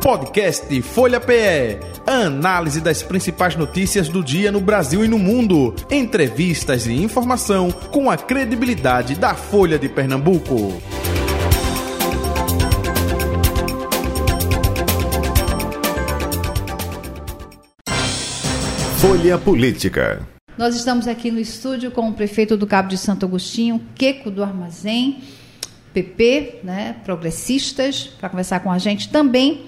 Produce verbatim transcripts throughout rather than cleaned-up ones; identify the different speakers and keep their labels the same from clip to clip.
Speaker 1: Podcast Folha P E. A análise das principais notícias do dia no Brasil e no mundo. Entrevistas e informação com a credibilidade da Folha de Pernambuco.
Speaker 2: Folha Política.
Speaker 3: Nós estamos aqui no estúdio com o prefeito do Cabo de Santo Agostinho, Queco do Armazém, P P, né, progressistas, para conversar com a gente. Também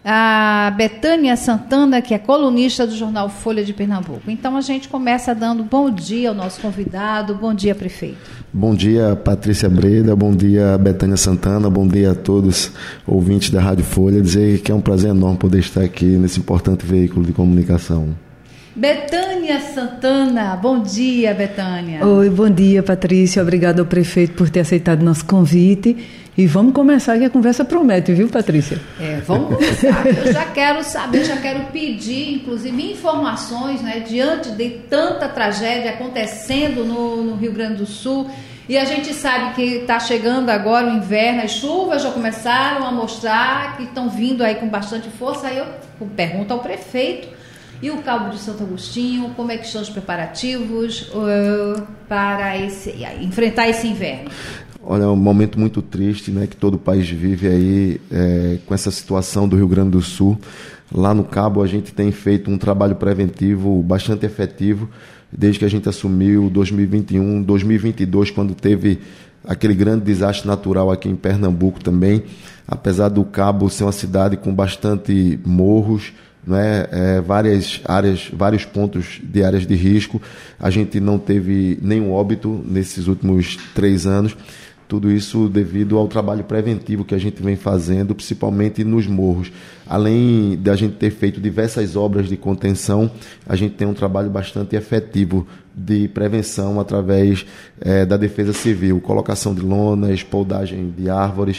Speaker 3: a Betânia Santana, que é colunista do jornal Folha de Pernambuco. Então a gente começa dando bom dia ao nosso convidado. Bom dia, prefeito.
Speaker 4: Bom dia, Patrícia Breda. Bom dia, Betânia Santana. Bom dia a todos ouvintes da Rádio Folha. Dizer que é um prazer enorme poder estar aqui nesse importante veículo de comunicação.
Speaker 3: Betânia Santana, bom dia, Betânia.
Speaker 5: Oi, bom dia, Patrícia. Obrigada ao prefeito por ter aceitado nosso convite. E vamos começar, que a conversa promete, viu, Patrícia?
Speaker 3: É, vamos começar. Eu já quero saber, já quero pedir, inclusive, informações, né, diante de tanta tragédia acontecendo no, no Rio Grande do Sul. E a gente sabe que está chegando agora o inverno, as chuvas já começaram a mostrar que estão vindo aí com bastante força. Aí eu pergunto ao prefeito. E o Cabo de Santo Agostinho, como é que estão os preparativos uh, para esse, uh, enfrentar esse inverno?
Speaker 4: Olha, é um momento muito triste, né, que todo o país vive aí é, com essa situação do Rio Grande do Sul. Lá no Cabo a gente tem feito um trabalho preventivo bastante efetivo, desde que a gente assumiu dois mil e vinte e um, dois mil e vinte e dois, quando teve aquele grande desastre natural aqui em Pernambuco também. Apesar do Cabo ser uma cidade com bastante morros, né, é, várias áreas, vários pontos de áreas de risco, a gente não teve nenhum óbito nesses últimos três anos. Tudo isso devido ao trabalho preventivo que a gente vem fazendo, principalmente nos morros. Além de a gente ter feito diversas obras de contenção, a gente tem um trabalho bastante efetivo de prevenção através é, da Defesa Civil, colocação de lonas, poldagem de árvores,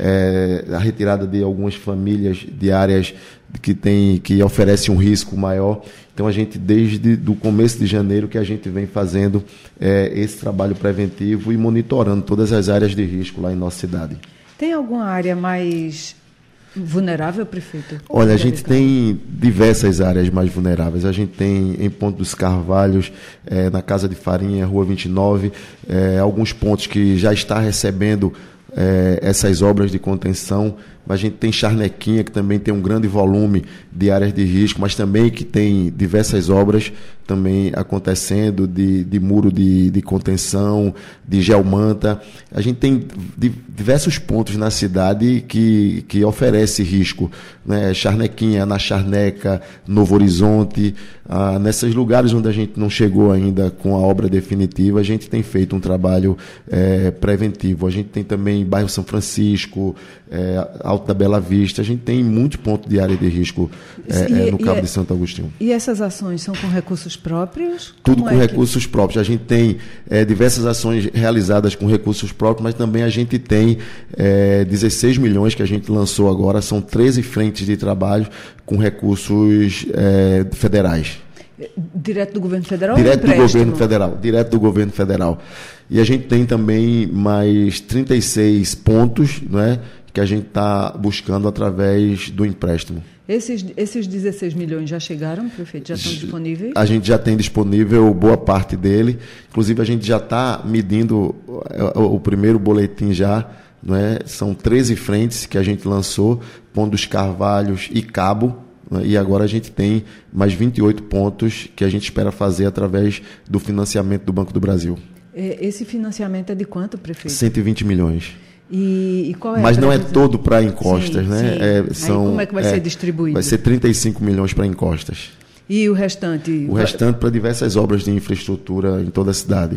Speaker 4: é, a retirada de algumas famílias de áreas que, tem, que oferecem um risco maior. Então a gente, desde o começo de janeiro, que a gente vem fazendo é, esse trabalho preventivo e monitorando todas as áreas de risco lá em nossa cidade.
Speaker 5: Tem alguma área mais vulnerável, prefeito?
Speaker 4: Olha, a gente tem diversas áreas mais vulneráveis. A gente tem em Ponto dos Carvalhos, é, na Casa de Farinha, Rua vinte e nove, é, alguns pontos que já está recebendo é, essas obras de contenção. A gente tem Charnequinha, que também tem um grande volume de áreas de risco, mas também que tem diversas obras também acontecendo, de, de muro de, de contenção, de geomanta. A gente tem diversos pontos na cidade que, que oferece risco, né? Charnequinha, na Charneca, Novo Horizonte, ah, nesses lugares onde a gente não chegou ainda com a obra definitiva, a gente tem feito um trabalho é, preventivo. A gente tem também bairro São Francisco, é, Alto da Bela Vista, a gente tem muitos pontos de área de risco é, e, é, no Cabo e, de Santo Agostinho.
Speaker 5: E essas ações são com recursos próprios?
Speaker 4: Tudo
Speaker 5: Como
Speaker 4: com
Speaker 5: é
Speaker 4: recursos
Speaker 5: que...
Speaker 4: próprios. A gente tem é, diversas ações realizadas com recursos próprios, mas também a gente tem é, dezesseis milhões que a gente lançou agora, são treze frentes de trabalho com recursos é, federais.
Speaker 5: Direto do governo federal?
Speaker 4: Direto do governo federal, direto do governo federal. E a gente tem também mais trinta e seis pontos, né, que a gente está buscando através do empréstimo.
Speaker 5: Esses, esses dezesseis milhões já chegaram, prefeito? Já estão disponíveis?
Speaker 4: A gente já tem disponível boa parte dele. Inclusive, a gente já está medindo o, o primeiro boletim já. Não é? São treze frentes que a gente lançou, Ponto dos Carvalhos e Cabo. Né? E agora a gente tem mais vinte e oito pontos que a gente espera fazer através do financiamento do Banco do Brasil.
Speaker 5: Esse financiamento é de quanto, prefeito?
Speaker 4: cento e vinte milhões.
Speaker 5: E, e qual é
Speaker 4: Mas
Speaker 5: a
Speaker 4: não é todo para encostas,
Speaker 5: sim,
Speaker 4: né?
Speaker 5: Sim.
Speaker 4: É, são,
Speaker 5: Aí como é que vai
Speaker 4: é,
Speaker 5: ser distribuído?
Speaker 4: Vai ser trinta e cinco milhões para encostas.
Speaker 5: E o restante?
Speaker 4: O restante para diversas obras de infraestrutura em toda a cidade.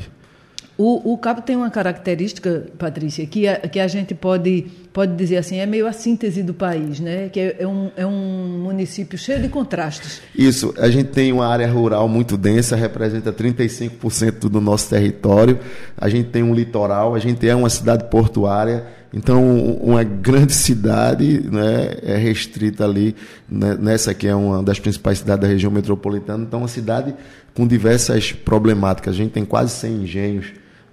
Speaker 5: O, o Cabo tem uma característica, Patrícia, que a, que a gente pode, pode dizer assim, é meio a síntese do país, né? Que é, é, um, é um município cheio de contrastes.
Speaker 4: Isso, a gente tem uma área rural muito densa, representa trinta e cinco por cento do nosso território, a gente tem um litoral, a gente é uma cidade portuária, então uma grande cidade, né, é restrita ali, né, nessa que é uma das principais cidades da região metropolitana, então uma cidade com diversas problemáticas, a gente tem quase cem engenhos,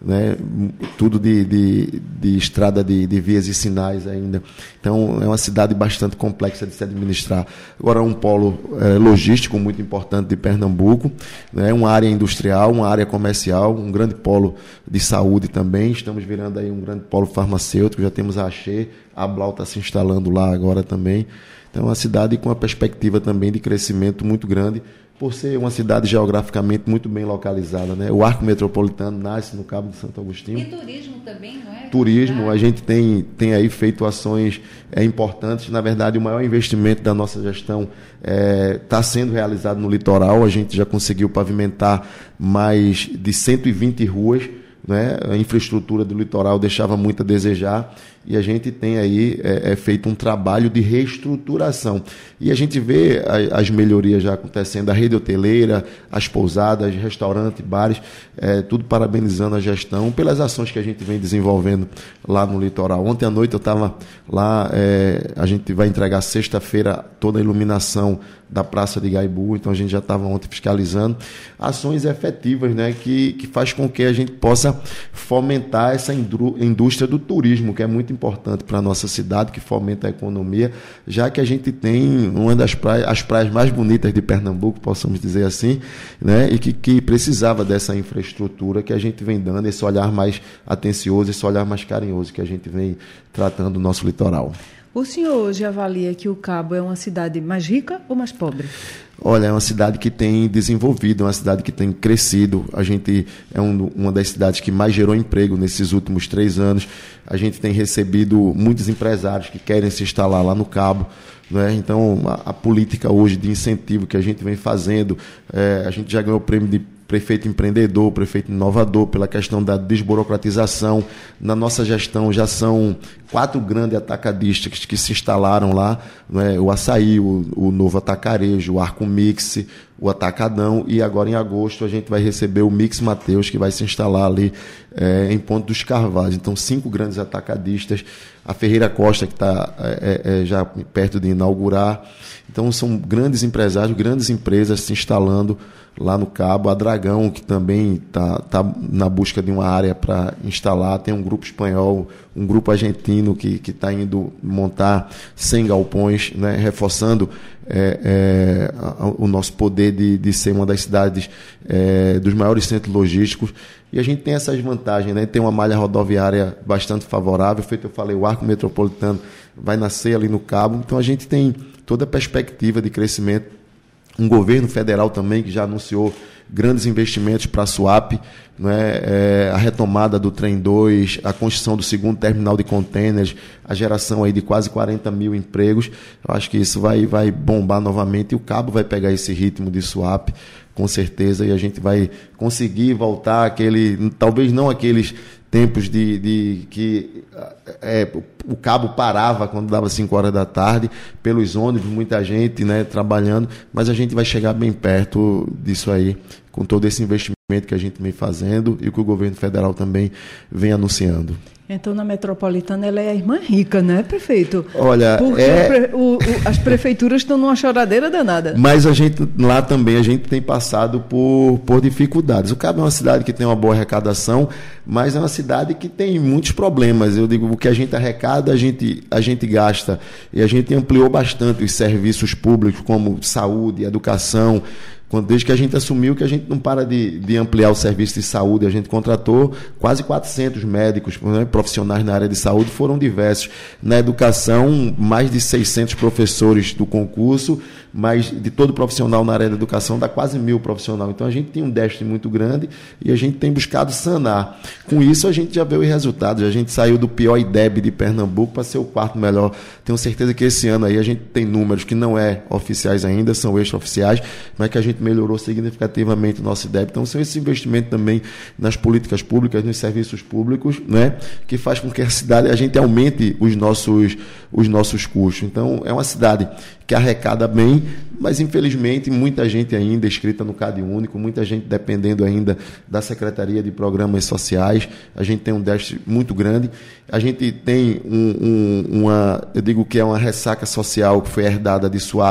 Speaker 4: né? Tudo de, de, de estrada de, de vias e sinais ainda. Então, é uma cidade bastante complexa de se administrar. Agora, um polo é, logístico muito importante de Pernambuco, né? Uma área industrial, uma área comercial, um grande polo de saúde também. Estamos virando aí um grande polo farmacêutico, já temos a Axê, a Blau está se instalando lá agora também. Então, é uma cidade com uma perspectiva também de crescimento muito grande, por ser uma cidade geograficamente muito bem localizada, né? O Arco Metropolitano nasce no Cabo de Santo Agostinho.
Speaker 3: E turismo também, não é?
Speaker 4: Turismo, a gente tem, tem aí feito ações é, importantes. Na verdade, o maior investimento da nossa gestão está é, sendo realizado no litoral. A gente já conseguiu pavimentar mais de cento e vinte ruas, né? A infraestrutura do litoral deixava muito a desejar, e a gente tem aí é, é feito um trabalho de reestruturação. E a gente vê a, as melhorias já acontecendo, a rede hoteleira, as pousadas, restaurantes, bares, é, tudo parabenizando a gestão pelas ações que a gente vem desenvolvendo lá no litoral. Ontem à noite eu estava lá, é, a gente vai entregar sexta-feira toda a iluminação da Praça de Igaibu, então a gente já estava ontem fiscalizando ações efetivas, né, que, que faz com que a gente possa fomentar essa indústria do turismo, que é muito importante para a nossa cidade, que fomenta a economia, já que a gente tem uma das praias, as praias mais bonitas de Pernambuco, possamos dizer assim, né, e que, que precisava dessa infraestrutura que a gente vem dando, esse olhar mais atencioso, esse olhar mais carinhoso que a gente vem tratando do nosso litoral.
Speaker 5: O senhor hoje avalia que o Cabo é uma cidade mais rica ou mais pobre?
Speaker 4: Olha, é uma cidade que tem desenvolvido, é uma cidade que tem crescido. A gente é um, uma das cidades que mais gerou emprego nesses últimos três anos. A gente tem recebido muitos empresários que querem se instalar lá no Cabo, né? Então, a, a política hoje de incentivo que a gente vem fazendo, é, a gente já ganhou o prêmio de prefeito empreendedor, prefeito inovador, pela questão da desburocratização. Na nossa gestão já são quatro grandes atacadistas que se instalaram lá, né? O Açaí, o, o Novo Atacarejo, o Arco Mix, o Atacadão, e agora em agosto a gente vai receber o Mix Mateus, que vai se instalar ali é, em Ponte dos Carvalhos. Então, cinco grandes atacadistas, a Ferreira Costa, que está é, é, já perto de inaugurar. Então, são grandes empresários, grandes empresas se instalando lá no Cabo. A Dragão, que também está tá na busca de uma área para instalar. Tem um grupo espanhol, um grupo argentino que está indo montar cem galpões, né, reforçando é, é, o nosso poder de, de ser uma das cidades é, dos maiores centros logísticos. E a gente tem essas vantagens, né? Tem uma malha rodoviária bastante favorável. Feito eu falei, o Arco Metropolitano vai nascer ali no Cabo. Então a gente tem toda a perspectiva de crescimento. Um governo federal também que já anunciou grandes investimentos para a SUAP, né? É, a retomada do Trem dois, a construção do segundo terminal de contêineres, a geração aí de quase quarenta mil empregos. Eu acho que isso vai, vai bombar novamente, e o Cabo vai pegar esse ritmo de SUAP, com certeza, e a gente vai conseguir voltar àquele, talvez não aqueles tempos de, de que é, o Cabo parava quando dava cinco horas da tarde, pelos ônibus, muita gente, né, trabalhando, mas a gente vai chegar bem perto disso aí, com todo esse investimento que a gente vem fazendo e que o governo federal também vem anunciando.
Speaker 5: Então, na metropolitana, ela é a irmã rica, né, prefeito?
Speaker 4: Olha,
Speaker 5: porque
Speaker 4: é...
Speaker 5: o, o, as prefeituras estão numa choradeira danada.
Speaker 4: Mas a gente, lá também, a gente tem passado por, por dificuldades. O Cabo é uma cidade que tem uma boa arrecadação, mas é uma cidade que tem muitos problemas. Eu digo, o que a gente arrecada, a gente, a gente gasta. E a gente ampliou bastante os serviços públicos, como saúde, educação. Quando, desde que a gente assumiu, que a gente não para de, de ampliar o serviço de saúde, a gente contratou quase quatrocentos médicos, né, profissionais na área de saúde, foram diversos. Na educação, mais de seiscentos professores do concurso, mas de todo profissional na área da educação dá quase mil profissionais. Então a gente tem um déficit muito grande e a gente tem buscado sanar. Com isso a gente já vê os resultados, a gente saiu do pior I D E B de Pernambuco para ser o quarto melhor. Tenho certeza que esse ano aí a gente tem números que não é oficiais ainda, são extraoficiais, mas que a gente melhorou significativamente o nosso I D E B. Então são esse investimento também nas políticas públicas, nos serviços públicos, né, que faz com que a cidade, a gente aumente os nossos, os nossos custos. Então é uma cidade que arrecada bem, mas infelizmente muita gente ainda inscrita no Cade Único, muita gente dependendo ainda da Secretaria de Programas Sociais. A gente tem um déficit muito grande. A gente tem um, um, uma, eu digo que é uma ressaca social que foi herdada de SUAP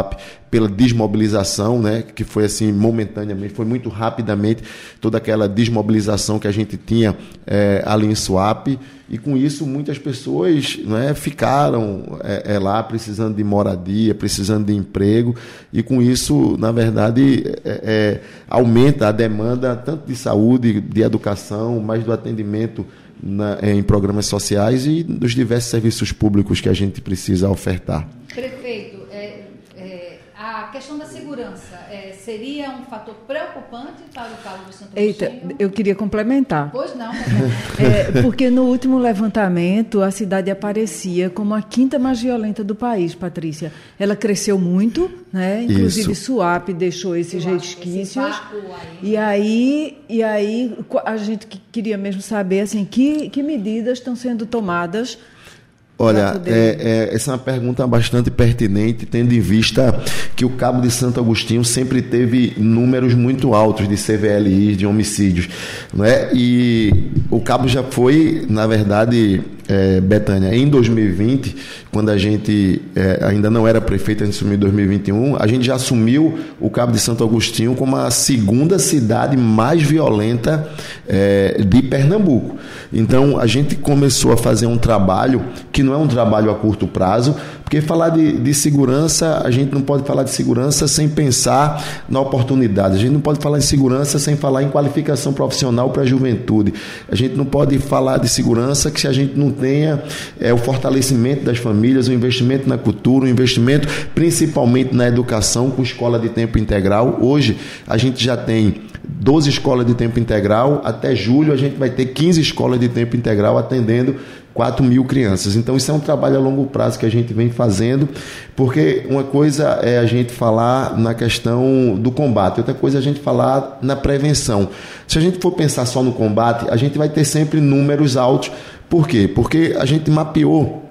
Speaker 4: pela desmobilização, né, que foi assim momentaneamente, foi muito rapidamente toda aquela desmobilização que a gente tinha é, ali em Suape, e com isso muitas pessoas, né, ficaram é, é, lá precisando de moradia, precisando de emprego, e com isso, na verdade, é, é, aumenta a demanda tanto de saúde, de educação, mas do atendimento na, em programas sociais e dos diversos serviços públicos que a gente precisa ofertar.
Speaker 3: Prefeito, é, é, a questão da segurança é, seria um fator preocupante para o Cabo de Santo Agostinho?
Speaker 5: Eita, eu queria complementar.
Speaker 3: Pois não.
Speaker 5: É, porque no último levantamento a cidade aparecia como a quinta mais violenta do país, Patrícia. Ela cresceu muito, né? Inclusive
Speaker 4: Isso.
Speaker 5: Suape deixou esses
Speaker 3: Eu
Speaker 5: resquícios.
Speaker 3: esse vácuo aí.
Speaker 5: E aí, e aí a gente queria mesmo saber assim, que, que medidas estão sendo tomadas.
Speaker 4: Olha, é, é, essa é uma pergunta bastante pertinente, tendo em vista que o Cabo de Santo Agostinho sempre teve números muito altos de C V L Is, de homicídios, não é? E o Cabo já foi, na verdade, é, Betânia, em dois mil e vinte, quando a gente é, ainda não era prefeito, a gente assumiu em dois mil e vinte e um, a gente já assumiu o Cabo de Santo Agostinho como a segunda cidade mais violenta é, de Pernambuco. Então, a gente começou a fazer um trabalho que não é um trabalho a curto prazo, porque falar de, de segurança, a gente não pode falar de segurança sem pensar na oportunidade, a gente não pode falar de segurança sem falar em qualificação profissional para a juventude, a gente não pode falar de segurança que se a gente não tenha é, o fortalecimento das famílias, o investimento na cultura, o investimento principalmente na educação com escola de tempo integral. Hoje a gente já tem doze escolas de tempo integral, até julho a gente vai ter quinze escolas de tempo integral atendendo quatro mil crianças. Então isso é um trabalho a longo prazo que a gente vem fazendo, porque uma coisa é a gente falar na questão do combate, outra coisa é a gente falar na prevenção. Se a gente for pensar só no combate, a gente vai ter sempre números altos. Por quê? Porque a gente mapeou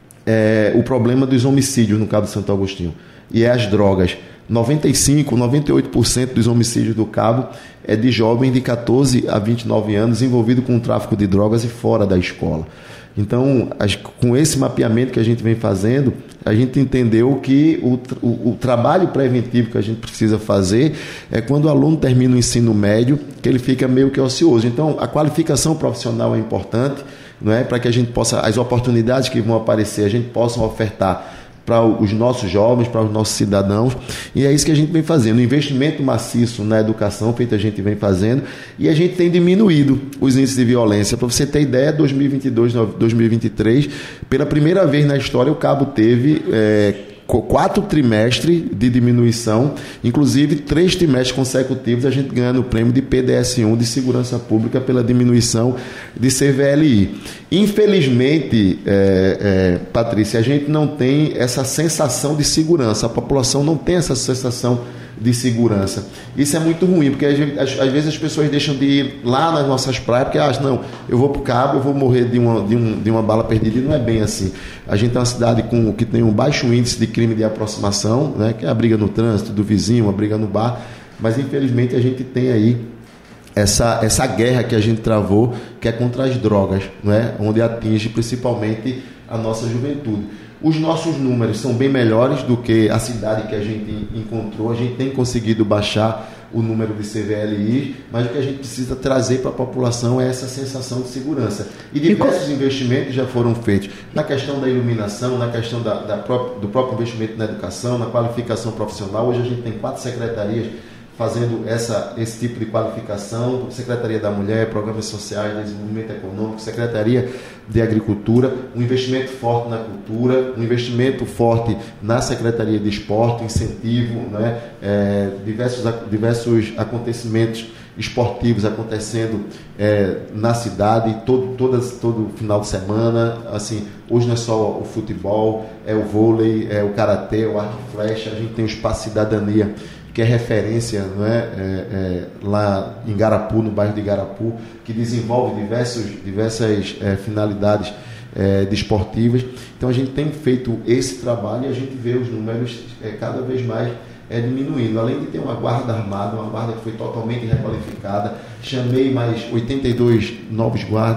Speaker 4: é, o problema dos homicídios no Cabo de Santo Agostinho, e é as drogas. noventa e cinco por cento, noventa e oito por cento dos homicídios do Cabo é de jovens de catorze a vinte e nove anos envolvidos com o tráfico de drogas e fora da escola. Então, as, com esse mapeamento que a gente vem fazendo, a gente entendeu que o, o, o trabalho preventivo que a gente precisa fazer é quando o aluno termina o ensino médio, que ele fica meio que ocioso. Então, a qualificação profissional é importante, não é? Para que a gente possa, as oportunidades que vão aparecer, a gente possa ofertar para os nossos jovens, para os nossos cidadãos, e é isso que a gente vem fazendo, um investimento maciço na educação, feito a gente vem fazendo, e a gente tem diminuído os índices de violência. Para você ter ideia, dois mil e vinte e dois, dois mil e vinte e três, pela primeira vez na história, o Cabo teve é, quatro trimestres de diminuição, inclusive três trimestres consecutivos a gente ganhando o prêmio de P D S um de segurança pública pela diminuição de C V L I. Infelizmente, é, é, Patrícia, a gente não tem essa sensação de segurança, a população não tem essa sensação de segurança. Isso é muito ruim, porque às, às vezes as pessoas deixam de ir lá nas nossas praias porque acham, não, eu vou para o Cabo, eu vou morrer de uma, de, um, de uma bala perdida, e não é bem assim. A gente é uma cidade com, que tem um baixo índice de crime de aproximação, né, que é a briga no trânsito do vizinho, a briga no bar, mas infelizmente a gente tem aí essa, essa guerra que a gente travou, que é contra as drogas, né, onde atinge principalmente a nossa juventude. Os nossos números são bem melhores do que a cidade que a gente encontrou. A gente tem conseguido baixar o número de C V L I, mas o que a gente precisa trazer para a população é essa sensação de segurança. E diversos investimentos já foram feitos na questão da iluminação, na questão da, da própria, do próprio investimento na educação, na qualificação profissional. Hoje a gente tem quatro secretarias fazendo essa, esse tipo de qualificação, Secretaria da Mulher, Programas Sociais, Desenvolvimento Econômico, Secretaria de Agricultura, um investimento forte na cultura, um investimento forte na Secretaria de Esporte, incentivo, né? é, diversos, diversos acontecimentos esportivos acontecendo é, na cidade, todo, todas, todo final de semana. Assim, hoje não é só o futebol, é o vôlei, é o karatê, o arco e flecha, a gente tem o Espaço Cidadania, que é referência, não é? É, é, lá em Garapu, no bairro de Garapu, que desenvolve diversos, diversas é, finalidades é, desportivas. Então a gente tem feito esse trabalho e a gente vê os números é, cada vez mais é, diminuindo. Além de ter uma guarda armada, uma guarda que foi totalmente requalificada, chamei mais oitenta e dois novos guardas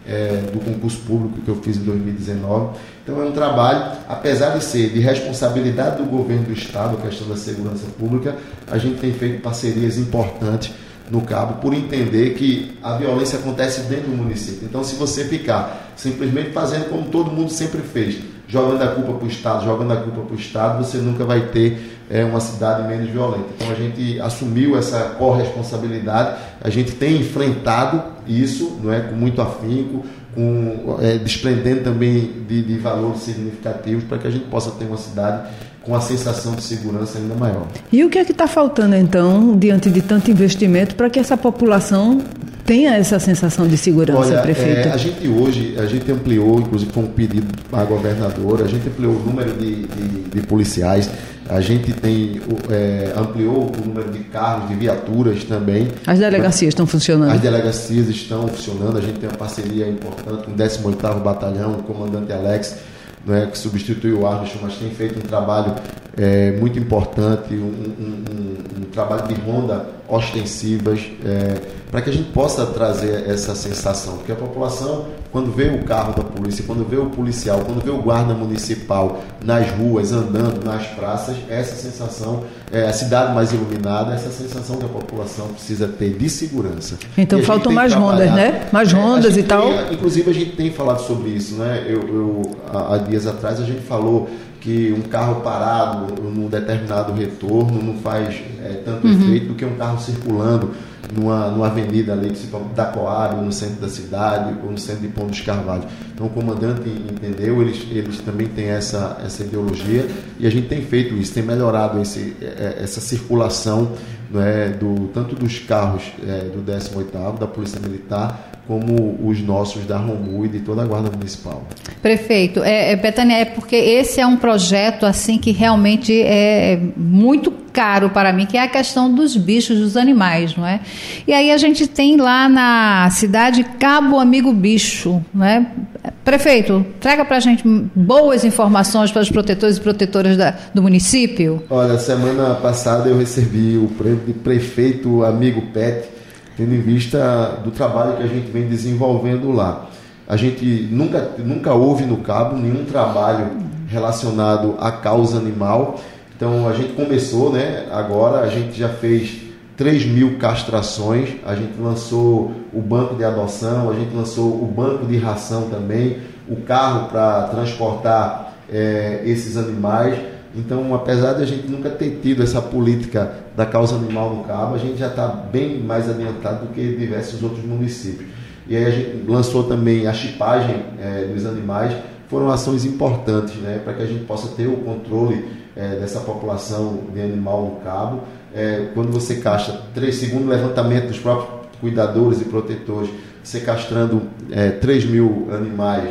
Speaker 4: é, do concurso público que eu fiz em dois mil e dezenove. Então é um trabalho, apesar de ser de responsabilidade do governo do Estado, a questão da segurança pública, a gente tem feito parcerias importantes no Cabo, por entender que a violência acontece dentro do município. Então, se você ficar simplesmente fazendo como todo mundo sempre fez, jogando a culpa para o Estado, jogando a culpa para o Estado, você nunca vai ter é, uma cidade menos violenta. Então, a gente assumiu essa corresponsabilidade, a gente tem enfrentado isso, não é, com muito afinco, com, é, desprendendo também de, de valores significativos para que a gente possa ter uma cidade com a sensação de segurança ainda maior. E
Speaker 5: o que é que está faltando, então, diante de tanto investimento, para que essa população tenha essa sensação de segurança,
Speaker 4: Olha,
Speaker 5: prefeito?
Speaker 4: É, a gente hoje, a gente ampliou, inclusive foi um pedido à governadora, a gente ampliou o número de, de, de policiais, a gente tem, é, ampliou o número de carros, de viaturas também.
Speaker 5: As delegacias estão funcionando?
Speaker 4: As delegacias estão funcionando, a gente tem uma parceria importante com o décimo oitavo Batalhão, o comandante Alex, né, que substituiu o Arnold, mas tem feito um trabalho é, muito importante, um, um, um, um trabalho de ronda ostensivas, é, para que a gente possa trazer essa sensação, porque a população, quando vê o carro da polícia, quando vê o policial, quando vê o guarda municipal nas ruas, andando nas praças, essa sensação, é, a cidade mais iluminada, essa sensação que a população precisa ter de segurança.
Speaker 5: Então faltam mais rondas, né? Mais rondas
Speaker 4: é,
Speaker 5: e tal.
Speaker 4: Tem, inclusive a gente tem falado sobre isso, né? Eu, eu, há dias atrás a gente falou que um carro parado num determinado retorno não faz é, tanto uhum. efeito do que um carro circulando numa, numa avenida ali, principalmente da Coab, ou no centro da cidade, ou no centro de Pão dos Carvalhos. Então o comandante entendeu, eles, eles também têm essa, essa ideologia, e a gente tem feito isso, tem melhorado esse, essa circulação, né, do, tanto dos carros é, do décimo oitavo, da Polícia Militar, como os nossos da Romu e de toda a Guarda Municipal.
Speaker 3: Prefeito, é, é, Betânia, é porque esse é um projeto assim que realmente é muito caro para mim, que é a questão dos bichos, dos animais, não é? E aí a gente tem lá na cidade Cabo Amigo Bicho, não é? Prefeito, traga para a gente boas informações para os protetores e protetoras da, do município.
Speaker 4: Olha, semana passada eu recebi o prêmio de Prefeito Amigo Pet, tendo em vista do trabalho que a gente vem desenvolvendo lá. A gente nunca, nunca houve no Cabo nenhum trabalho relacionado à causa animal. Então a gente começou, né? Agora a gente já fez três mil castrações, a gente lançou o banco de adoção, a gente lançou o banco de ração também, o carro para transportar é, esses animais. Então, apesar de a gente nunca ter tido essa política da causa animal no Cabo, a gente já está bem mais adiantado do que diversos outros municípios. E aí a gente lançou também a chipagem é, dos animais. Foram ações importantes, né, para que a gente possa ter o controle é, dessa população de animal no Cabo. É, quando você castra, três, segundo o levantamento dos próprios cuidadores e protetores, você castrando é, três mil animais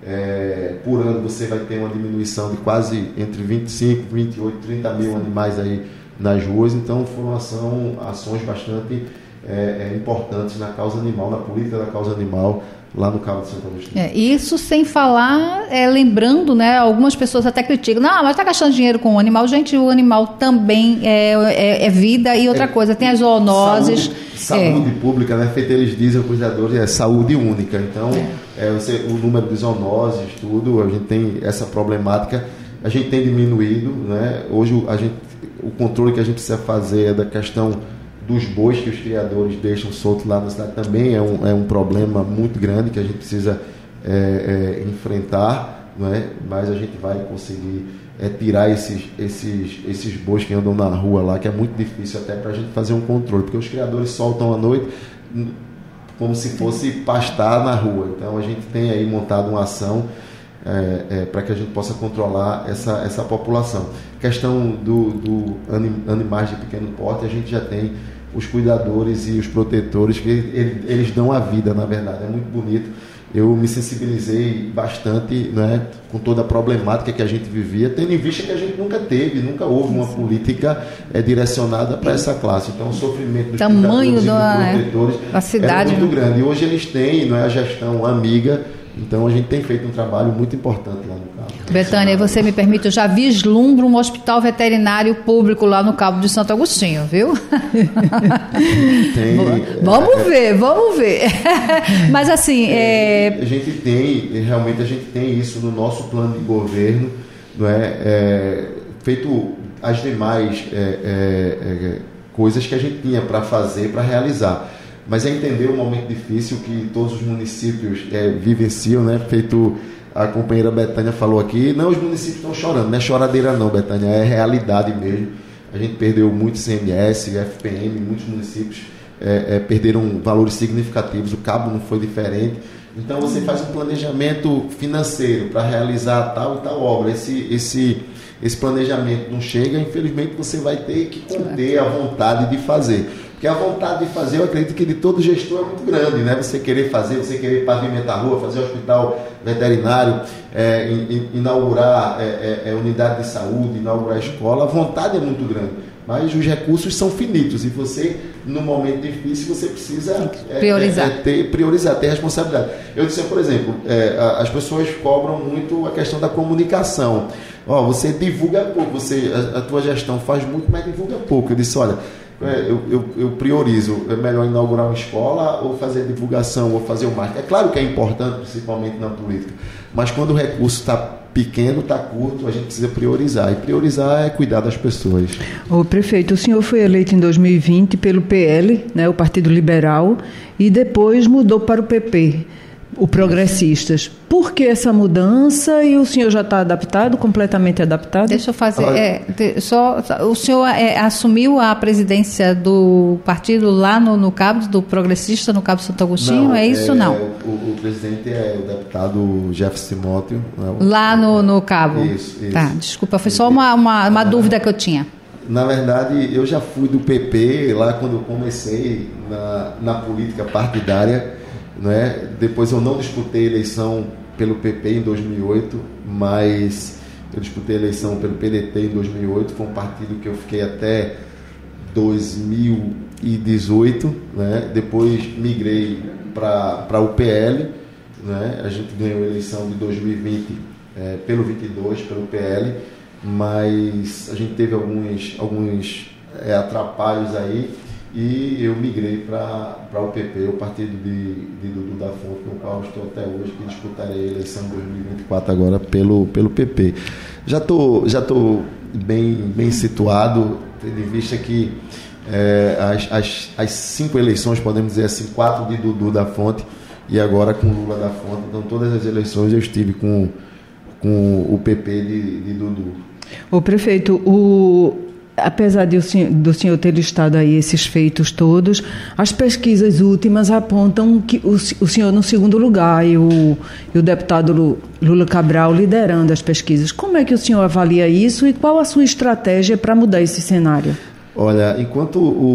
Speaker 4: É, por ano, você vai ter uma diminuição de quase entre vinte e cinco, vinte e oito, trinta mil animais aí nas ruas. Então foram ação, ações bastante é, é, importantes na causa animal, na política da causa animal lá no Cabo de Santo Agostinho.
Speaker 3: É, isso sem falar, é, lembrando, né, algumas pessoas até criticam, não, mas está gastando dinheiro com o animal. Gente, o animal também é, é, é vida. E outra é, coisa, tem as zoonoses.
Speaker 4: Saúde, saúde é. pública, né? Feito eles dizem, os cuidadores, é saúde única. Então, é. É, você, o número de zoonoses, tudo, a gente tem essa problemática, a gente tem diminuído, né? Hoje a gente, o controle que a gente precisa fazer é da questão dos bois que os criadores deixam soltos lá na cidade, também é um, é um problema muito grande que a gente precisa é, é, enfrentar, não é? Mas a gente vai conseguir é, tirar esses, esses, esses bois que andam na rua lá, que é muito difícil até para a gente fazer um controle, porque os criadores soltam à noite como se fosse pastar na rua. Então a gente tem aí montado uma ação É, é, para que a gente possa controlar essa, essa população. Questão do, do anim, animais de pequeno porte, a gente já tem os cuidadores e os protetores que eles, eles dão a vida, na verdade, é muito bonito. Eu me sensibilizei bastante, né, com toda a problemática que a gente vivia, tendo em vista que a gente nunca teve, nunca houve uma política é, direcionada para essa classe. Então o sofrimento dos
Speaker 3: tamanho
Speaker 4: cuidadores
Speaker 3: do,
Speaker 4: e dos protetores
Speaker 3: é, a cidade,
Speaker 4: é muito grande. E hoje eles têm, não é, a gestão amiga, Então a gente tem feito um trabalho muito importante lá no Cabo.
Speaker 3: Betânia, você me permite, eu já vislumbro um hospital veterinário público lá no Cabo de Santo Agostinho, viu?
Speaker 4: Tem,
Speaker 3: vamos
Speaker 4: é,
Speaker 3: ver, vamos ver. Mas assim, é...
Speaker 4: a gente tem, realmente a gente tem isso no nosso plano de governo, não é? É feito as demais é, é, é, coisas que a gente tinha para fazer, para realizar. Mas é entender o momento difícil que todos os municípios é, vivenciam, né? Feito a companheira Betânia falou aqui, não, os municípios estão chorando, não é choradeira não, Betânia, é realidade mesmo. A gente perdeu muito C M S, F P M, muitos municípios é, é, perderam valores significativos, o Cabo não foi diferente. Então você faz um planejamento financeiro para realizar tal e tal obra. Esse, esse, esse planejamento não chega, infelizmente você vai ter que conter a vontade de fazer. Porque a vontade de fazer, eu acredito que de todo gestor é muito grande, né? Você querer fazer, você querer pavimentar a rua, fazer hospital veterinário, é, in, in, inaugurar é, é, é, unidade de saúde, inaugurar escola, a vontade é muito grande. Mas os recursos são finitos e você, no momento difícil, você precisa
Speaker 3: priorizar,
Speaker 4: é, é, ter, priorizar, ter responsabilidade. Eu disse, por exemplo, é, as pessoas cobram muito a questão da comunicação. Ó, você divulga pouco, você, a, a tua gestão faz muito, mas divulga pouco. Eu disse, olha, é, eu, eu, eu priorizo, é melhor inaugurar uma escola ou fazer divulgação, ou fazer o marketing. É claro que é importante, principalmente na política, mas quando o recurso está pequeno, está curto, a gente precisa priorizar. E priorizar é cuidar das pessoas.
Speaker 5: Ô, prefeito, o senhor foi eleito em dois mil e vinte pelo P L, né, o Partido Liberal, e depois mudou para o P P, o Progressistas. Por que essa mudança e o senhor já está adaptado, completamente adaptado?
Speaker 3: Deixa eu fazer... É, de, só, o senhor é, assumiu a presidência do partido lá no, no Cabo, do Progressista, no Cabo Santo Agostinho? Não, é isso, é, não?
Speaker 4: O, o presidente é o deputado Jefferson Timóteo. Né?
Speaker 3: Lá no, no Cabo?
Speaker 4: Isso, isso.
Speaker 3: Tá, desculpa, foi só uma, uma, uma dúvida que eu tinha.
Speaker 4: Na verdade, eu já fui do P P lá quando eu comecei na, na política partidária, né? Depois eu não disputei eleição pelo P P em dois mil e oito, mas eu disputei eleição pelo P D T em dois mil e oito, foi um partido que eu fiquei até dois mil e dezoito, né? Depois migrei para o P L, né? A gente ganhou a eleição de dois mil e vinte é, pelo vinte e dois, pelo P L, mas a gente teve alguns, alguns é, atrapalhos aí, e eu migrei para o P P, o partido de, de Dudu da Fonte, com o qual estou até hoje, que disputarei a eleição de dois mil e vinte e quatro agora pelo, pelo P P. Já estou já tô bem, bem situado, tendo em vista que é, as, as, as cinco eleições, podemos dizer assim, quatro de Dudu da Fonte e agora com Lula da Fonte. Então todas as eleições eu estive com, com o P P de, de Dudu.
Speaker 5: Ô prefeito, o... apesar de o senhor, do senhor ter listado aí esses feitos todos, as pesquisas últimas apontam que o, o senhor no segundo lugar e o, e o deputado Lula Cabral liderando as pesquisas. Como é que o senhor avalia isso e qual a sua estratégia para mudar esse cenário?
Speaker 4: Olha, enquanto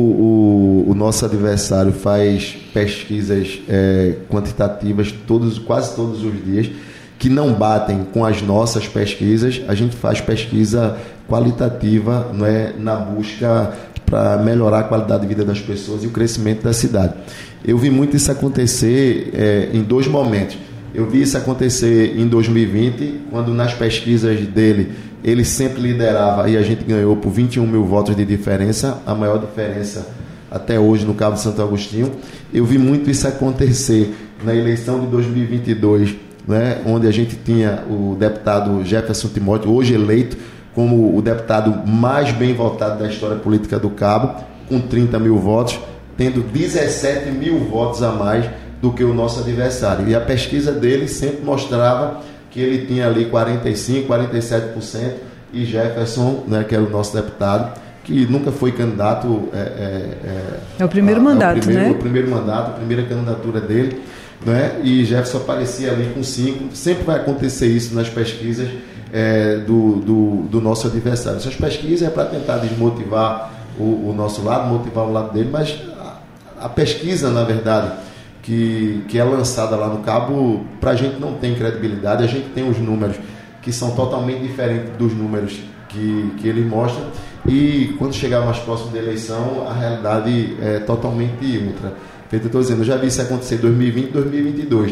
Speaker 4: o, o, o nosso adversário faz pesquisas é, quantitativas todos, quase todos os dias, que não batem com as nossas pesquisas, a gente faz pesquisa qualitativa, não é, na busca para melhorar a qualidade de vida das pessoas e o crescimento da cidade. Eu vi muito isso acontecer é, em dois momentos. Eu vi isso acontecer em dois mil e vinte, quando nas pesquisas dele ele sempre liderava e a gente ganhou por vinte e um mil votos de diferença, a maior diferença até hoje no Cabo de Santo Agostinho. Eu vi muito isso acontecer na eleição de dois mil e vinte e dois, né, onde a gente tinha o deputado Jefferson Timóteo, hoje eleito como o deputado mais bem votado da história política do Cabo, com trinta mil votos, tendo dezessete mil votos a mais do que o nosso adversário. E a pesquisa dele sempre mostrava que ele tinha ali quarenta e cinco por cento, quarenta e sete por cento, e Jefferson, né, que era o nosso deputado, que nunca foi candidato... É, é,
Speaker 5: é o primeiro a, mandato,
Speaker 4: é o primeiro,
Speaker 5: né?
Speaker 4: O primeiro mandato, a primeira candidatura dele, né? E Jefferson aparecia ali com cinco. Sempre vai acontecer isso nas pesquisas é, do, do, do nosso adversário. Essas pesquisas é para tentar desmotivar o, o nosso lado, motivar o lado dele, mas a, a pesquisa, na verdade, que, que é lançada lá no Cabo, para a gente não tem credibilidade. A gente tem os números que são totalmente diferentes dos números que, que ele mostra, e quando chegar mais próximo da eleição, a realidade é totalmente outra. Feito, eu estou dizendo, eu já vi isso acontecer em dois mil e vinte e dois mil e vinte e dois.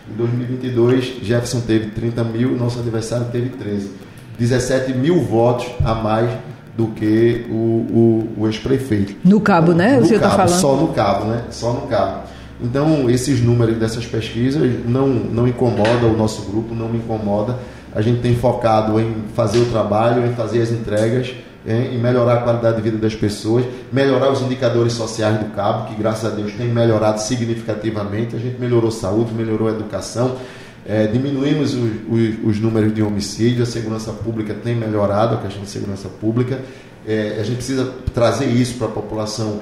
Speaker 4: Em dois mil e vinte e dois, Jefferson teve trinta mil, nosso adversário teve treze. dezessete mil votos a mais do que o, o, o ex-prefeito.
Speaker 5: No Cabo, né?
Speaker 4: No
Speaker 5: o senhor está falando?
Speaker 4: Só no Cabo, né? Só no Cabo. Então, esses números dessas pesquisas não, não incomodam o nosso grupo, não me incomoda. A gente tem focado em fazer o trabalho, em fazer as entregas, em melhorar a qualidade de vida das pessoas, melhorar os indicadores sociais do Cabo, que graças a Deus tem melhorado significativamente. A gente melhorou saúde, melhorou a educação, é, diminuímos os, os, os números de homicídio, a segurança pública tem melhorado, a questão de segurança pública. É, a gente precisa trazer isso para a população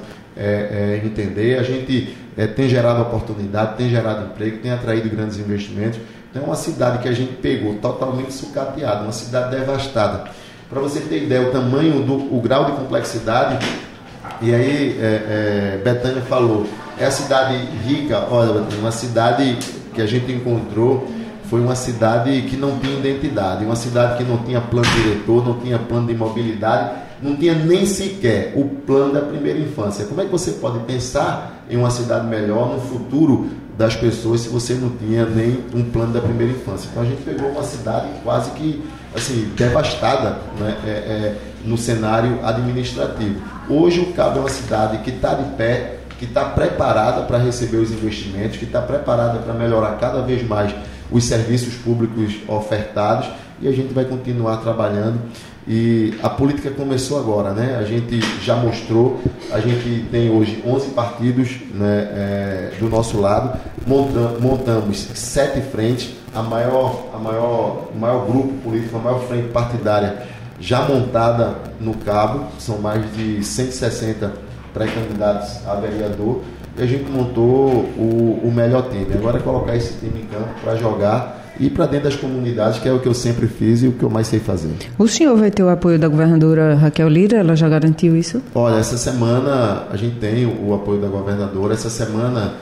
Speaker 4: é, é, entender. A gente é, tem gerado oportunidade, tem gerado emprego, tem atraído grandes investimentos. Então é uma cidade que a gente pegou totalmente sucateada, uma cidade devastada. Para você ter ideia, o tamanho, do, o grau de complexidade, e aí é, é, Betânia falou, é a cidade rica, olha, uma cidade que a gente encontrou, foi uma cidade que não tinha identidade, uma cidade que não tinha plano diretor, não tinha plano de mobilidade, não tinha nem sequer o plano da primeira infância. Como é que você pode pensar em uma cidade melhor no futuro das pessoas se você não tinha nem um plano da primeira infância? Então a gente pegou uma cidade quase que assim, devastada, né, é, é, no cenário administrativo. Hoje o Cabo é uma cidade que está de pé, que está preparada para receber os investimentos, que está preparada para melhorar cada vez mais os serviços públicos ofertados, e a gente vai continuar trabalhando. E a política começou agora, né? A gente já mostrou, a gente tem hoje onze partidos, né, é, do nosso lado, montam, montamos sete frentes, a maior, a maior, o maior grupo político, a maior frente partidária já montada no Cabo, são mais de cento e sessenta pré-candidatos a vereador, e a gente montou o, o melhor time. Agora é colocar esse time em campo para jogar e ir para dentro das comunidades, que é o que eu sempre fiz e o que eu mais sei fazer.
Speaker 5: O senhor vai ter o apoio da governadora Raquel Lira? Ela já garantiu isso?
Speaker 4: Olha, essa semana a gente tem o apoio da governadora. Essa semana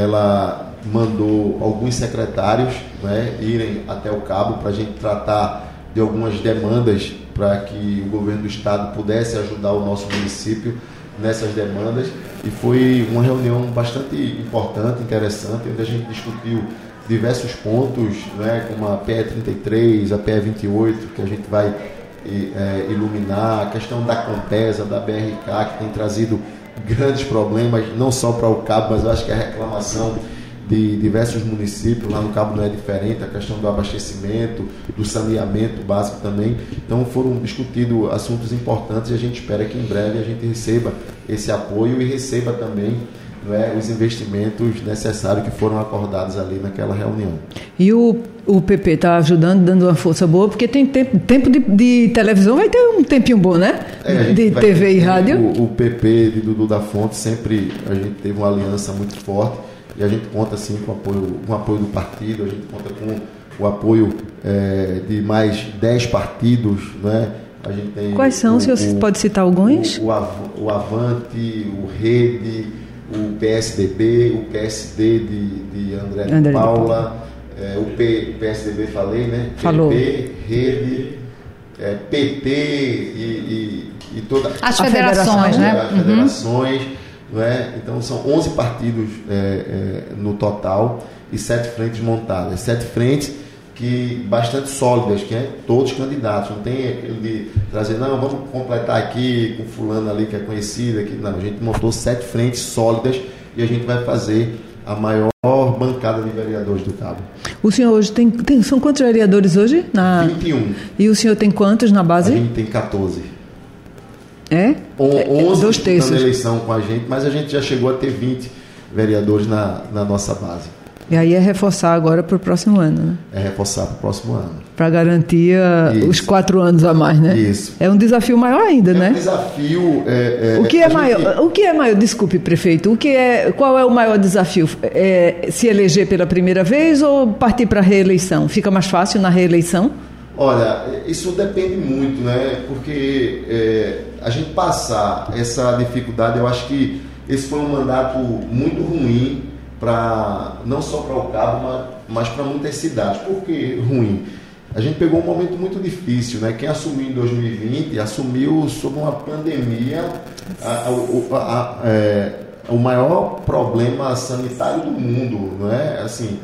Speaker 4: ela mandou alguns secretários, né, irem até o Cabo para a gente tratar de algumas demandas para que o governo do estado pudesse ajudar o nosso município nessas demandas. E foi uma reunião bastante importante, interessante, onde a gente discutiu diversos pontos, né, como a P E trinta e três, a P E vinte e oito, que a gente vai é, iluminar, a questão da Compesa, da B R K, que tem trazido grandes problemas, não só para o Cabo, mas eu acho que a reclamação de diversos municípios, lá no Cabo não é diferente, a questão do abastecimento, do saneamento básico também. Então foram discutidos assuntos importantes e a gente espera que em breve a gente receba esse apoio e receba também, não é, os investimentos necessários que foram acordados ali naquela reunião.
Speaker 5: E o, o P P está ajudando, dando uma força boa, porque tem tempo, tempo de, de televisão, vai ter um tempinho bom, né?
Speaker 4: É,
Speaker 5: de T V e rádio.
Speaker 4: O, o P P de Dudu da Fonte, sempre a gente teve uma aliança muito forte e a gente conta assim com o apoio, com o apoio do partido, a gente conta com o apoio é, de mais dez partidos, né? A gente tem
Speaker 5: Quais são, o, se você
Speaker 4: o,
Speaker 5: pode citar alguns?
Speaker 4: O, o, o Avante, o Rede, o P S D B, o P S D de, de André, André de Paula, é, o P, P S D B falei, né?
Speaker 5: Falou.
Speaker 4: P P, Rede, é, P T e, e, e toda
Speaker 3: as federações, né?
Speaker 4: As federações, uhum. Não é? Então são onze partidos é, é, no total e sete frentes montadas, sete frentes que bastante sólidas, que é todos candidatos, não tem aquele de trazer, não, vamos completar aqui com fulano ali que é conhecido, aqui, não, a gente montou sete frentes sólidas e a gente vai fazer a maior bancada de vereadores do Cabo.
Speaker 5: O senhor hoje tem, tem são quantos vereadores hoje? Na...
Speaker 4: vinte e um.
Speaker 5: E o senhor tem quantos na base?
Speaker 4: A gente tem catorze.
Speaker 5: É?
Speaker 4: onze
Speaker 5: Dois terços.
Speaker 4: Na eleição com a gente, mas a gente já chegou a ter vinte vereadores na, na nossa base.
Speaker 5: E aí é reforçar agora para o próximo ano, né?
Speaker 4: É reforçar para o próximo ano.
Speaker 5: Para garantir uh, os quatro anos a mais, né?
Speaker 4: Isso.
Speaker 5: É um desafio maior ainda,
Speaker 4: é
Speaker 5: né?
Speaker 4: É um desafio... É, é,
Speaker 5: o que é
Speaker 4: gente...
Speaker 5: maior? O que é maior? Desculpe, prefeito. O que é, qual é o maior desafio? É se eleger pela primeira vez ou partir para a reeleição? Fica mais fácil na reeleição?
Speaker 4: Olha, isso depende muito, né? Porque é, a gente passar essa dificuldade, eu acho que esse foi um mandato muito ruim, para não só para o Cabo, mas, mas para muitas cidades. Por que ruim? A gente pegou um momento muito difícil, né? Quem assumiu em dois mil e vinte assumiu sob uma pandemia a, a, a, a, é, o maior problema sanitário do mundo, não é? Assim,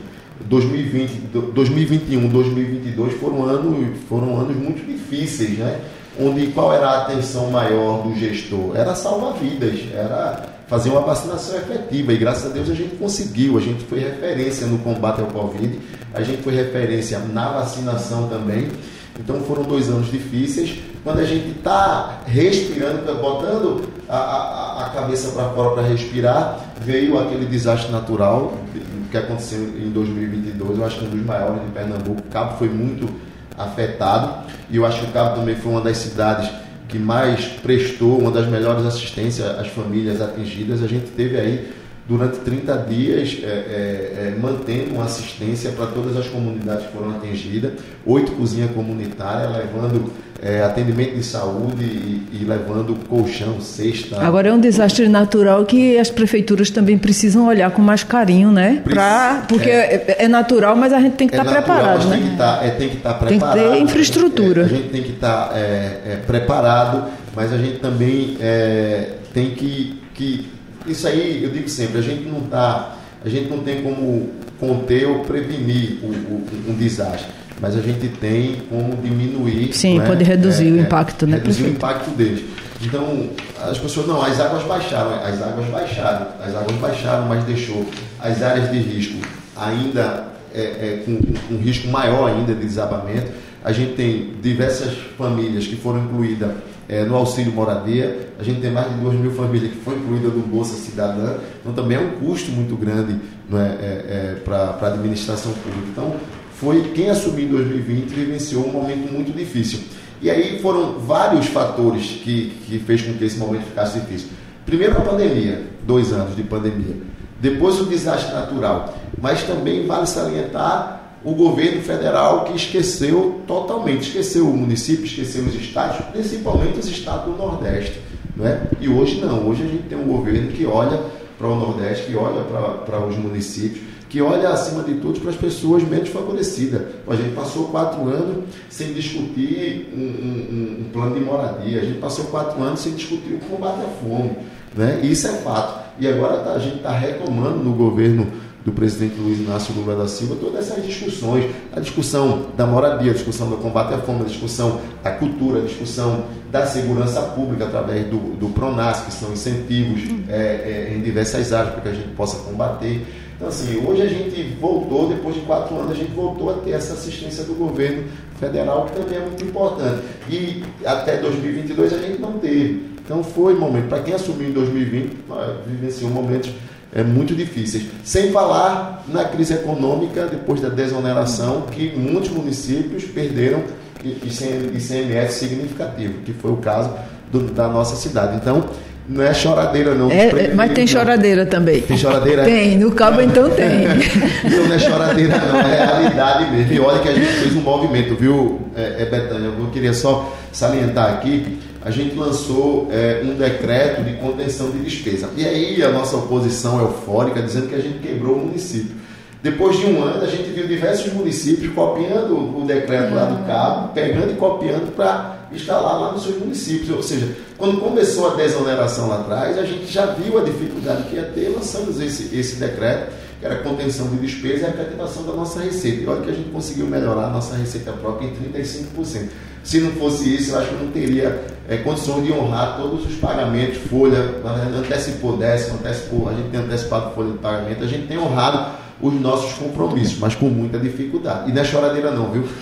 Speaker 4: dois mil e vinte, dois mil e vinte e um, dois mil e vinte e dois foram anos, foram anos muito difíceis, né? Onde qual era a atenção maior do gestor? Era salvar vidas, era fazer uma vacinação efetiva, e graças a Deus a gente conseguiu. A gente foi referência no combate ao Covid, a gente foi referência na vacinação também. Então foram dois anos difíceis. Quando a gente está respirando, botando a, a, a cabeça para fora para respirar, veio aquele desastre natural que aconteceu em dois mil e vinte e dois, eu acho que um dos maiores de Pernambuco. O Cabo foi muito afetado, e eu acho que o Cabo também foi uma das cidades que mais prestou, uma das melhores assistências às famílias atingidas. A gente teve aí durante trinta dias é, é, é, mantendo uma assistência para todas as comunidades que foram atingidas, oito cozinhas comunitárias, levando é, atendimento de saúde e, e levando colchão, cesta.
Speaker 5: Agora é um desastre natural que as prefeituras também precisam olhar com mais carinho, né? Pra, porque é, é natural, mas a gente tem que estar é tá preparado, né?
Speaker 4: Tem que tá, é, tem que estar tá preparado.
Speaker 5: Tem que ter infraestrutura.
Speaker 4: A gente, é, a gente tem que estar tá, é, é, preparado, mas a gente também é, tem que... que isso aí, eu digo sempre, a gente não tá, a gente não tem como conter ou prevenir o, o, um desastre, mas a gente tem como diminuir.
Speaker 5: Sim, né? Pode reduzir é, o impacto,
Speaker 4: é,
Speaker 5: né?
Speaker 4: Reduzir
Speaker 5: Prefeito?
Speaker 4: o impacto deles. Então, as pessoas, não, as águas baixaram, as águas baixaram, as águas baixaram, mas deixou as áreas de risco ainda é, é, com, com um risco maior ainda de desabamento. A gente tem diversas famílias que foram incluídas É, no auxílio moradia, a gente tem mais de duas mil famílias que foram incluídas no Bolsa Cidadã, então também é um custo muito grande, não é, é, é, para a administração pública. Então, foi quem assumiu em dois mil e vinte vivenciou um momento muito difícil. E aí foram vários fatores que, que fez com que esse momento ficasse difícil. Primeiro a pandemia, dois anos de pandemia. Depois o desastre natural. Mas também vale salientar o governo federal, que esqueceu totalmente, esqueceu o município, esqueceu os estados, principalmente os estados do Nordeste, não é? E hoje não, hoje a gente tem um governo que olha para o Nordeste, que olha para os municípios, que olha acima de tudo para as pessoas menos favorecidas. A gente passou quatro anos sem discutir um, um, um plano de moradia, a gente passou quatro anos sem discutir o combate à fome, né? E isso é fato. E agora tá, a gente está retomando no governo do presidente Luiz Inácio Lula da Silva todas essas discussões, a discussão da moradia, a discussão do combate à fome, a discussão da cultura, a discussão da segurança pública através do, do PRONAS, que são incentivos é, é, em diversas áreas para que a gente possa combater. Então, assim, hoje a gente voltou, depois de quatro anos, a gente voltou a ter essa assistência do governo federal, que também é muito importante. E até dois mil e vinte e dois a gente não teve. Então, foi momento, para quem assumiu em dois mil e vinte, vivenciou momentos é, muito difíceis. Sem falar na crise econômica, depois da desoneração, que muitos municípios perderam I C M S significativo, que foi o caso do, da nossa cidade. Então, não é choradeira não.
Speaker 5: É, mas tem choradeira também.
Speaker 4: Tem choradeira?
Speaker 5: Tem, no Cabo então tem.
Speaker 4: Então não é choradeira não, é realidade mesmo. E olha que a gente fez um movimento, viu, é, é Betânia? Eu queria só salientar aqui, a gente lançou é, um decreto de contenção de despesa. E aí a nossa oposição eufórica dizendo que a gente quebrou o município. Depois de um ano, a gente viu diversos municípios copiando o decreto lá do Cabo, pegando e copiando para instalar lá nos seus municípios. Ou seja, quando começou a desoneração lá atrás, a gente já viu a dificuldade que ia ter, lançamos esse, esse decreto, que era contenção de despesa e a efetivação da nossa receita. E olha que a gente conseguiu melhorar a nossa receita própria em trinta e cinco por cento. Se não fosse isso, eu acho que não teria é, condições de honrar todos os pagamentos, folha, antecipou décimo, antecipou, a gente tem antecipado folha de pagamento, a gente tem honrado os nossos compromissos, mas com muita dificuldade. E não é choradeira não, viu?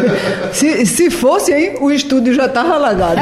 Speaker 5: se, se fosse, hein, o estúdio já estava alagado.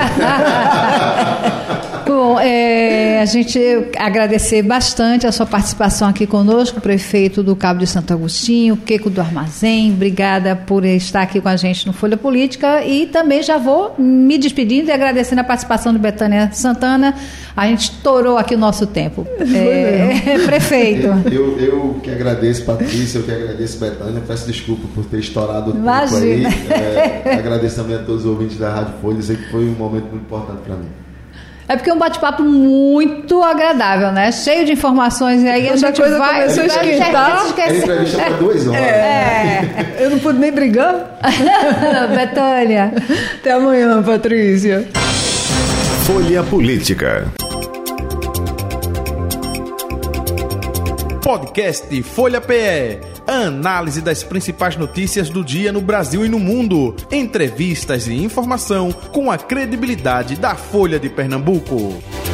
Speaker 3: Bom, é, a gente agradecer bastante a sua participação aqui conosco, o prefeito do Cabo de Santo Agostinho, Queco do Armazém, obrigada por estar aqui com a gente no Folha Política, e também já vou me despedindo e agradecendo a participação de Betânia Santana. A gente estourou aqui o nosso tempo. É, prefeito.
Speaker 4: Eu, eu que agradeço, Patrícia, eu que agradeço, Betânia, peço desculpa por ter estourado o
Speaker 3: Imagina.
Speaker 4: tempo aí. É, agradeço também a todos os ouvintes da Rádio Folha, dizer que foi um momento muito importante para mim.
Speaker 3: É porque é um bate-papo muito agradável, né? Cheio de informações, e aí a gente
Speaker 5: coisa
Speaker 3: vai...
Speaker 5: começou a esquentar.
Speaker 4: Era entrevista para duas horas.
Speaker 5: É. Eu não pude nem brigar.
Speaker 3: Betânia.
Speaker 5: Até amanhã, Patrícia.
Speaker 2: Folha Política.
Speaker 1: Podcast Folha P E. a análise das principais notícias do dia no Brasil e no mundo. Entrevistas e informação com a credibilidade da Folha de Pernambuco.